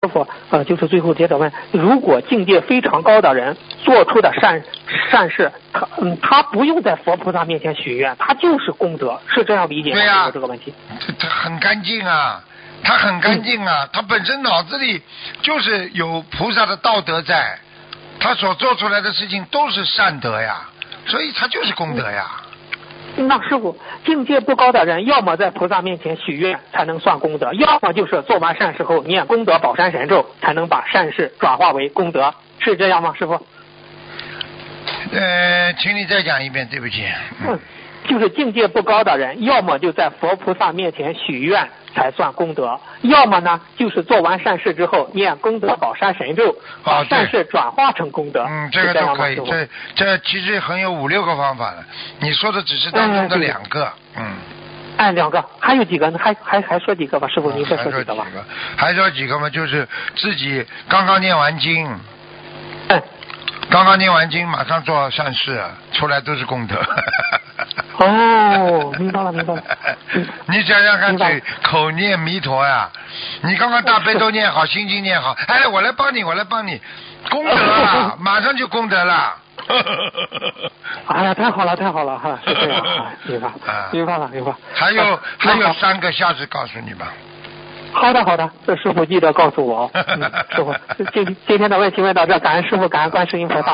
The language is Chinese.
师傅，就是最后接着问，如果境界非常高的人做出的善事，他不用在佛菩萨面前许愿，他就是功德，是这样理解吗？ 对呀， 这个问题。 他很干净啊，他很干净啊，他本身脑子里就是有菩萨的道德在，他所做出来的事情都是善德呀，所以他就是功德呀。 那师傅，境界不高的人，要么在菩萨面前许愿才能算功德，要么就是做完善事后念功德宝山神咒，才能把善事转化为功德，是这样吗，师傅？ 请你再讲一遍，对不起。 就是境界不高的人，要么就在佛菩萨面前许愿才算功德，要么呢就是做完善事之后念功德宝山神咒，把善事转化成功德。 这个都可以，这其实很有5-6个方法了，你说的只是当中的2个。 2个，还有几个呢？还说几个吧，师傅您再说几个吧。 还说几个嘛，就是自己刚刚念完经。刚刚念完经，马上做善事，出来都是功德。 哦，明白了。 你想想看，口念弥陀呀，你刚刚大悲咒念好，心经念好，哎，我来帮你，功德了，马上就功德了。 哎呀，太好了哈，是这样啊，明白了。 还有3个，下次告诉你吧。 好的，这师傅记得告诉我。师傅，今天的问题问到这，感恩师傅，感恩观世音菩萨。